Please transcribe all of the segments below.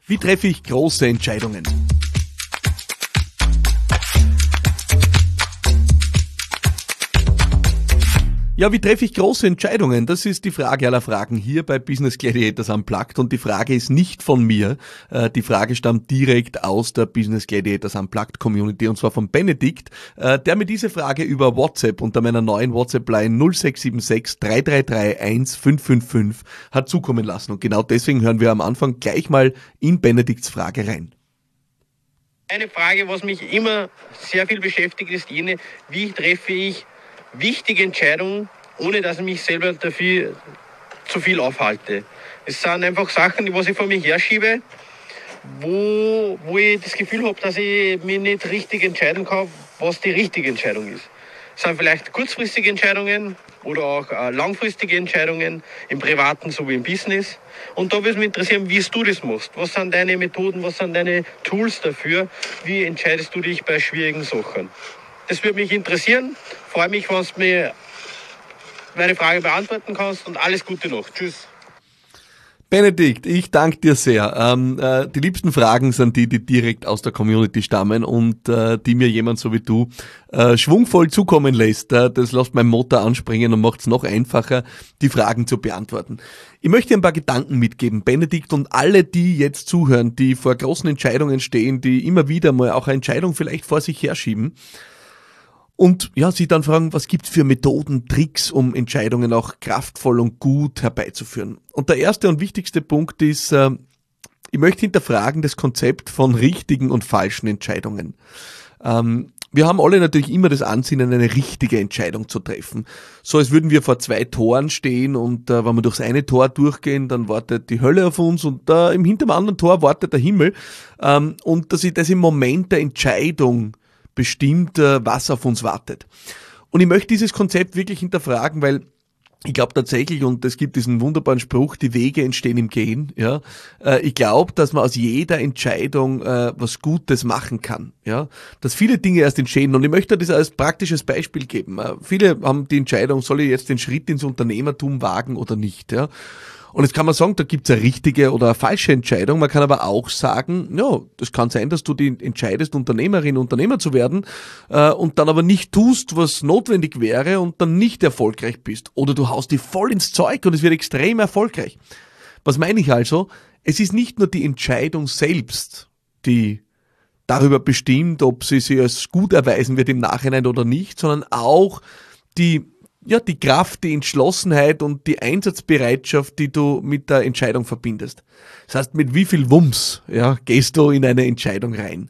Wie treffe ich große Entscheidungen? Ja, wie treffe ich große Entscheidungen? Das ist die Frage aller Fragen hier bei Business Gladiators Unplugged und die Frage ist nicht von mir. Die Frage stammt direkt aus der Business Gladiators Unplugged Community und zwar von Benedikt, der mir diese Frage über WhatsApp unter meiner neuen WhatsApp-Line 0676 333 1555 hat zukommen lassen und genau deswegen hören wir am Anfang gleich mal in Benedikts Frage rein. Eine Frage, was mich immer sehr viel beschäftigt, ist jene, wie treffe ich wichtige Entscheidungen, ohne dass ich mich selber dafür zu viel aufhalte. Es sind einfach Sachen, die ich vor mir herschiebe, wo ich das Gefühl habe, dass ich mich nicht richtig entscheiden kann, was die richtige Entscheidung ist. Es sind vielleicht kurzfristige Entscheidungen oder auch langfristige Entscheidungen im Privaten sowie im Business. Und da würde es mich interessieren, wie du das machst. Was sind deine Methoden, was sind deine Tools dafür? Wie entscheidest du dich bei schwierigen Sachen? Das würde mich interessieren. Freue mich, wenn du mir meine Frage beantworten kannst und alles Gute noch. Tschüss. Benedikt, ich danke dir sehr. Die liebsten Fragen sind die direkt aus der Community stammen und die mir jemand so wie du schwungvoll zukommen lässt. Das lässt mein Motor anspringen und macht es noch einfacher, die Fragen zu beantworten. Ich möchte dir ein paar Gedanken mitgeben, Benedikt, und alle, die jetzt zuhören, die vor großen Entscheidungen stehen, die immer wieder mal auch eine Entscheidung vielleicht vor sich herschieben. Und ja, sie dann fragen, was gibt's für Methoden, Tricks, um Entscheidungen auch kraftvoll und gut herbeizuführen. Und der erste und wichtigste Punkt ist, ich möchte hinterfragen das Konzept von richtigen und falschen Entscheidungen. Wir haben alle natürlich immer das Ansinnen, eine richtige Entscheidung zu treffen. So als würden wir vor zwei Toren stehen und wenn wir durchs eine Tor durchgehen, dann wartet die Hölle auf uns und hinter dem anderen Tor wartet der Himmel. Und dass ich das im Moment der Entscheidung bestimmt, was auf uns wartet. Und ich möchte dieses Konzept wirklich hinterfragen, weil ich glaube tatsächlich, und es gibt diesen wunderbaren Spruch, die Wege entstehen im Gehen, ja. Ich glaube, dass man aus jeder Entscheidung was Gutes machen kann, ja. Dass viele Dinge erst entstehen. Und ich möchte das als praktisches Beispiel geben. Viele haben die Entscheidung, soll ich jetzt den Schritt ins Unternehmertum wagen oder nicht, ja. Und jetzt kann man sagen, da gibt's eine richtige oder eine falsche Entscheidung. Man kann aber auch sagen, ja, das kann sein, dass du dich entscheidest, Unternehmerin, Unternehmer zu werden und dann aber nicht tust, was notwendig wäre und dann nicht erfolgreich bist. Oder du haust dich voll ins Zeug und es wird extrem erfolgreich. Was meine ich also? Es ist nicht nur die Entscheidung selbst, die darüber bestimmt, ob sie sich als gut erweisen wird im Nachhinein oder nicht, sondern auch die Kraft, die Entschlossenheit und die Einsatzbereitschaft, die du mit der Entscheidung verbindest. Das heißt, mit wie viel Wumms, gehst du in eine Entscheidung rein.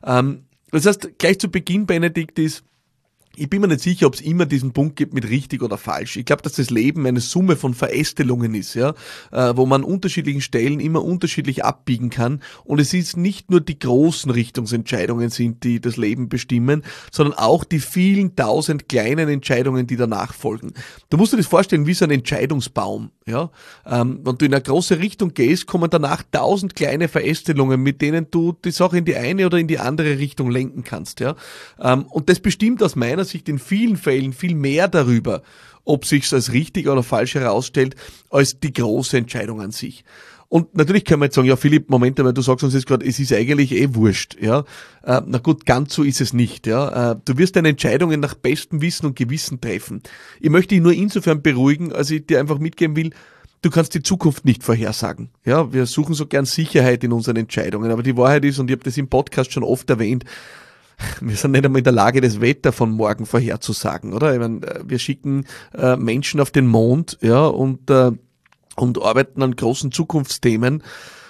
Das heißt, gleich zu Beginn, Benedikt, ich bin mir nicht sicher, ob es immer diesen Punkt gibt mit richtig oder falsch. Ich glaube, dass das Leben eine Summe von Verästelungen ist, wo man an unterschiedlichen Stellen immer unterschiedlich abbiegen kann. Und es ist nicht nur die großen Richtungsentscheidungen sind, die das Leben bestimmen, sondern auch die vielen tausend kleinen Entscheidungen, die danach folgen. Du musst dir das vorstellen wie so ein Entscheidungsbaum. Wenn du in eine große Richtung gehst, kommen danach 1000 kleine Verästelungen, mit denen du die Sache in die eine oder in die andere Richtung lenken kannst. Und das bestimmt aus meiner Sicht in vielen Fällen viel mehr darüber, ob sich's als richtig oder falsch herausstellt, als die große Entscheidung an sich. Und natürlich können wir jetzt sagen, ja Philipp, Moment einmal, du sagst uns jetzt gerade, es ist eigentlich wurscht. Na gut, ganz so ist es nicht. Du wirst deine Entscheidungen nach bestem Wissen und Gewissen treffen. Ich möchte dich nur insofern beruhigen, als ich dir einfach mitgeben will, du kannst die Zukunft nicht vorhersagen. Wir suchen so gern Sicherheit in unseren Entscheidungen, aber die Wahrheit ist, und ich habe das im Podcast schon oft erwähnt, wir sind nicht einmal in der Lage, das Wetter von morgen vorherzusagen, oder? Ich meine, wir schicken Menschen auf den Mond, und arbeiten an großen Zukunftsthemen,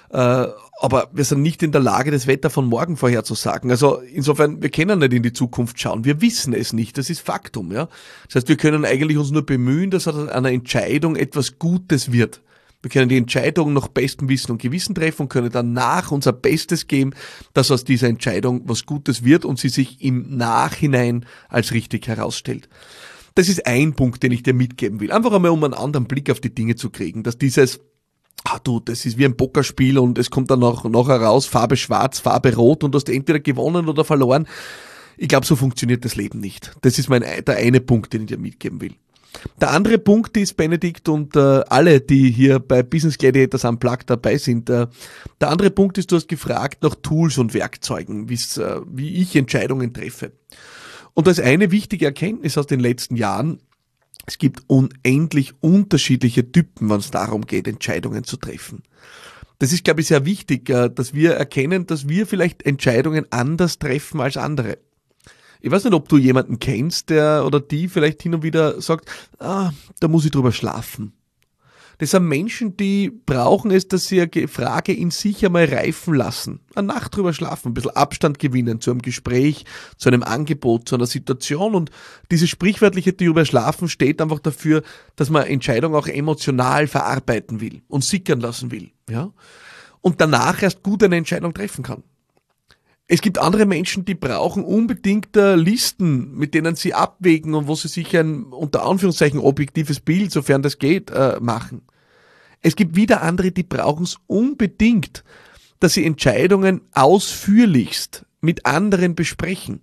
aber wir sind nicht in der Lage, das Wetter von morgen vorherzusagen. Also insofern, wir können nicht in die Zukunft schauen, wir wissen es nicht, das ist Faktum. Das heißt, wir können eigentlich uns nur bemühen, dass an einer Entscheidung etwas Gutes wird. Wir können die Entscheidung nach bestem Wissen und Gewissen treffen und können danach unser Bestes geben, dass aus dieser Entscheidung was Gutes wird und sie sich im Nachhinein als richtig herausstellt. Das ist ein Punkt, den ich dir mitgeben will. Einfach einmal, um einen anderen Blick auf die Dinge zu kriegen, dass dieses, das ist wie ein Pokerspiel und es kommt dann nachher raus, Farbe schwarz, Farbe rot und du hast entweder gewonnen oder verloren. Ich glaube, so funktioniert das Leben nicht. Das ist der eine Punkt, den ich dir mitgeben will. Der andere Punkt ist, Benedikt und alle, die hier bei Business Gladiators Unplugged dabei sind, der andere Punkt ist, du hast gefragt nach Tools und Werkzeugen, wie ich Entscheidungen treffe. Und das eine wichtige Erkenntnis aus den letzten Jahren: Es gibt unendlich unterschiedliche Typen, wenn es darum geht, Entscheidungen zu treffen. Das ist, glaube ich, sehr wichtig, dass wir erkennen, dass wir vielleicht Entscheidungen anders treffen als andere. Ich weiß nicht, ob du jemanden kennst, der oder die vielleicht hin und wieder sagt, da muss ich drüber schlafen. Das sind Menschen, die brauchen es, dass sie eine Frage in sich einmal reifen lassen. Eine Nacht drüber schlafen, ein bisschen Abstand gewinnen zu einem Gespräch, zu einem Angebot, zu einer Situation. Und dieses sprichwörtliche drüber schlafen steht einfach dafür, dass man Entscheidungen auch emotional verarbeiten will und sickern lassen will. Ja? Und danach erst gut eine Entscheidung treffen kann. Es gibt andere Menschen, die brauchen unbedingt Listen, mit denen sie abwägen und wo sie sich ein, unter Anführungszeichen, objektives Bild, sofern das geht, machen. Es gibt wieder andere, die brauchen es unbedingt, dass sie Entscheidungen ausführlichst mit anderen besprechen.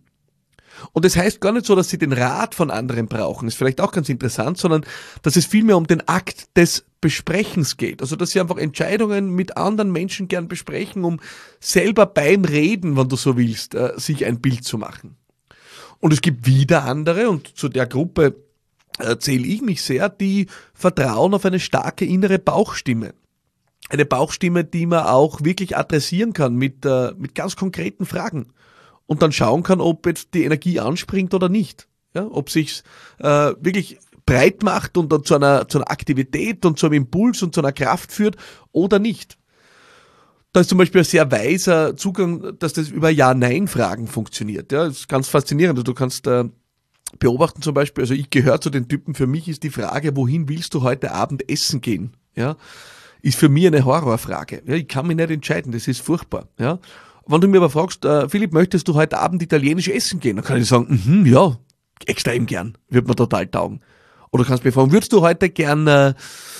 Und das heißt gar nicht so, dass sie den Rat von anderen brauchen, ist vielleicht auch ganz interessant, sondern dass es vielmehr um den Akt des Besprechens geht. Also dass sie einfach Entscheidungen mit anderen Menschen gern besprechen, um selber beim Reden, wenn du so willst, sich ein Bild zu machen. Und es gibt wieder andere, und zu der Gruppe zähle ich mich sehr, die vertrauen auf eine starke innere Bauchstimme. Eine Bauchstimme, die man auch wirklich adressieren kann mit ganz konkreten Fragen. Und dann schauen kann, ob jetzt die Energie anspringt oder nicht. Ja, ob sich's wirklich breit macht und dann zu einer Aktivität und zu einem Impuls und zu einer Kraft führt oder nicht. Da ist zum Beispiel ein sehr weiser Zugang, dass das über Ja-Nein-Fragen funktioniert. Ja, das ist ganz faszinierend. Du kannst beobachten zum Beispiel, also ich gehöre zu den Typen, für mich ist die Frage, wohin willst du heute Abend essen gehen? Ja, ist für mich eine Horrorfrage. Ja, ich kann mich nicht entscheiden, das ist furchtbar. Ja. Wenn du mir aber fragst, Philipp, möchtest du heute Abend italienisch essen gehen? Dann kann ich sagen, ja, extrem gern, wird mir total taugen. Oder kannst mich fragen, würdest du heute gern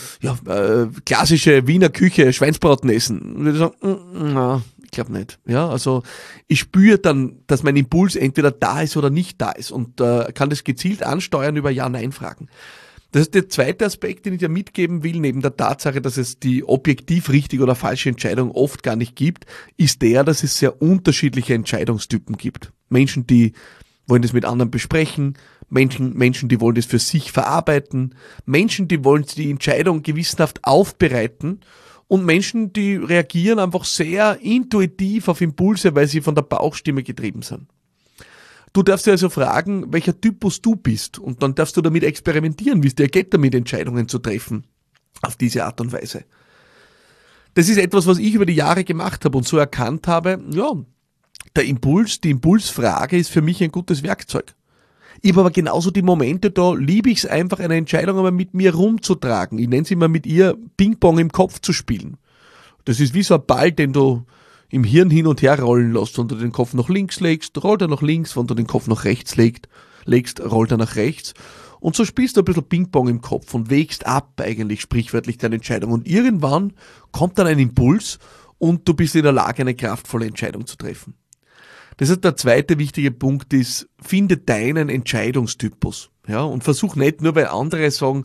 klassische Wiener Küche, Schweinsbraten essen? Und würde ich sagen, na, ich glaube nicht. Ja, also ich spüre dann, dass mein Impuls entweder da ist oder nicht da ist und kann das gezielt ansteuern über Ja-Nein-Fragen. Das ist der zweite Aspekt, den ich dir mitgeben will, neben der Tatsache, dass es die objektiv richtige oder falsche Entscheidung oft gar nicht gibt, ist der, dass es sehr unterschiedliche Entscheidungstypen gibt. Menschen, die wollen das mit anderen besprechen, Menschen, die wollen das für sich verarbeiten, Menschen, die wollen die Entscheidung gewissenhaft aufbereiten und Menschen, die reagieren einfach sehr intuitiv auf Impulse, weil sie von der Bauchstimme getrieben sind. Du darfst dir also fragen, welcher Typus du bist und dann darfst du damit experimentieren, wie es dir geht, damit Entscheidungen zu treffen auf diese Art und Weise. Das ist etwas, was ich über die Jahre gemacht habe und so erkannt habe, ja, der Impuls, die Impulsfrage ist für mich ein gutes Werkzeug. Ich habe aber genauso die Momente, da liebe ich es einfach, eine Entscheidung aber mit mir rumzutragen. Ich nenne es immer, mit ihr Ping-Pong im Kopf zu spielen. Das ist wie so ein Ball, den du im Hirn hin und her rollen lässt. Wenn du den Kopf nach links legst, rollt er nach links. Wenn du den Kopf nach rechts legst, rollt er nach rechts. Und so spielst du ein bisschen Ping-Pong im Kopf und wägst ab eigentlich sprichwörtlich deine Entscheidung. Und irgendwann kommt dann ein Impuls und du bist in der Lage, eine kraftvolle Entscheidung zu treffen. Das heißt, der zweite wichtige Punkt ist, finde deinen Entscheidungstypus. Ja, und versuch nicht, nur weil andere sagen,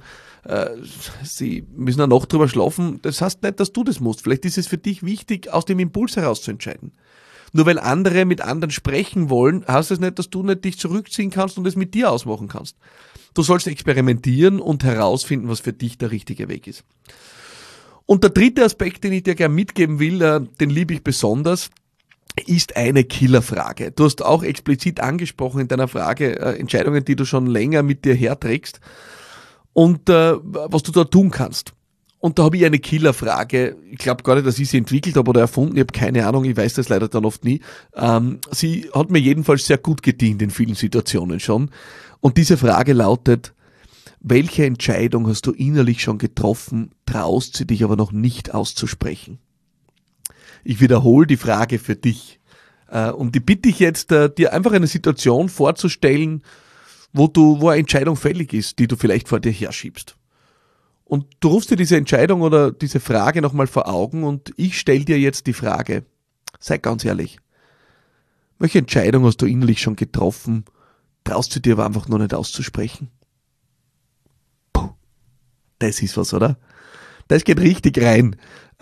sie müssen eine Nacht drüber schlafen, das heißt nicht, dass du das musst. Vielleicht ist es für dich wichtig, aus dem Impuls heraus zu entscheiden. Nur weil andere mit anderen sprechen wollen, heißt das nicht, dass du nicht dich zurückziehen kannst und es mit dir ausmachen kannst. Du sollst experimentieren und herausfinden, was für dich der richtige Weg ist. Und der dritte Aspekt, den ich dir gerne mitgeben will, den liebe ich besonders, ist eine Killerfrage. Du hast auch explizit angesprochen in deiner Frage Entscheidungen, die du schon länger mit dir herträgst und was du da tun kannst. Und da habe ich eine Killerfrage. Ich glaube gar nicht, dass ich sie entwickelt habe oder erfunden. Ich habe keine Ahnung, ich weiß das leider dann oft nie. Sie hat mir jedenfalls sehr gut gedient in vielen Situationen schon. Und diese Frage lautet, welche Entscheidung hast du innerlich schon getroffen, traust sie dich aber noch nicht auszusprechen? Ich wiederhole die Frage für dich und ich bitte dich jetzt, dir einfach eine Situation vorzustellen, wo eine Entscheidung fällig ist, die du vielleicht vor dir herschiebst. Und du rufst dir diese Entscheidung oder diese Frage nochmal vor Augen und ich stelle dir jetzt die Frage, sei ganz ehrlich, welche Entscheidung hast du innerlich schon getroffen, traust du dir aber einfach noch nicht auszusprechen? das ist was, oder? Das geht richtig rein.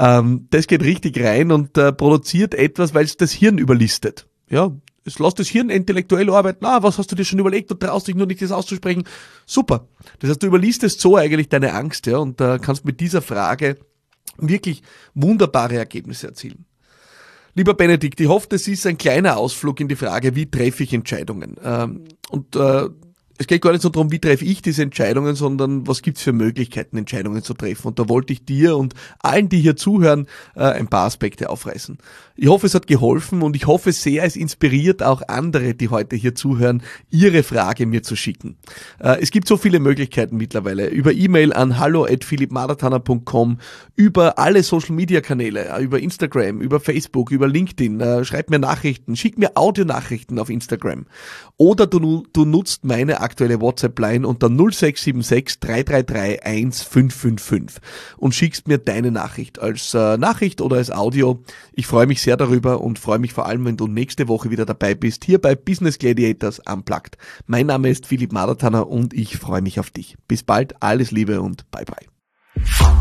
Und produziert etwas, weil es das Hirn überlistet. Ja, es lässt das Hirn intellektuell arbeiten. Was hast du dir schon überlegt? Du traust dich nur nicht, das auszusprechen. Super. Das heißt, du überlistest so eigentlich deine Angst, ja, und kannst mit dieser Frage wirklich wunderbare Ergebnisse erzielen. Lieber Benedikt, ich hoffe, das ist ein kleiner Ausflug in die Frage, wie treffe ich Entscheidungen? Es geht gar nicht so darum, wie treffe ich diese Entscheidungen, sondern was gibt's für Möglichkeiten, Entscheidungen zu treffen. Und da wollte ich dir und allen, die hier zuhören, ein paar Aspekte aufreißen. Ich hoffe, es hat geholfen und ich hoffe sehr, es inspiriert auch andere, die heute hier zuhören, ihre Frage mir zu schicken. Es gibt so viele Möglichkeiten mittlerweile. Über E-Mail an hallo@philippmaratana.com, über alle Social-Media-Kanäle, über Instagram, über Facebook, über LinkedIn. Schreib mir Nachrichten, schick mir Audionachrichten auf Instagram. Oder du nutzt meine aktuelle WhatsApp-Line unter 0676 333 1555 und schickst mir deine Nachricht als Nachricht oder als Audio. Ich freue mich sehr darüber und freue mich vor allem, wenn du nächste Woche wieder dabei bist, hier bei Business Gladiators Unplugged. Mein Name ist Philipp Maratana und ich freue mich auf dich. Bis bald, alles Liebe und bye bye.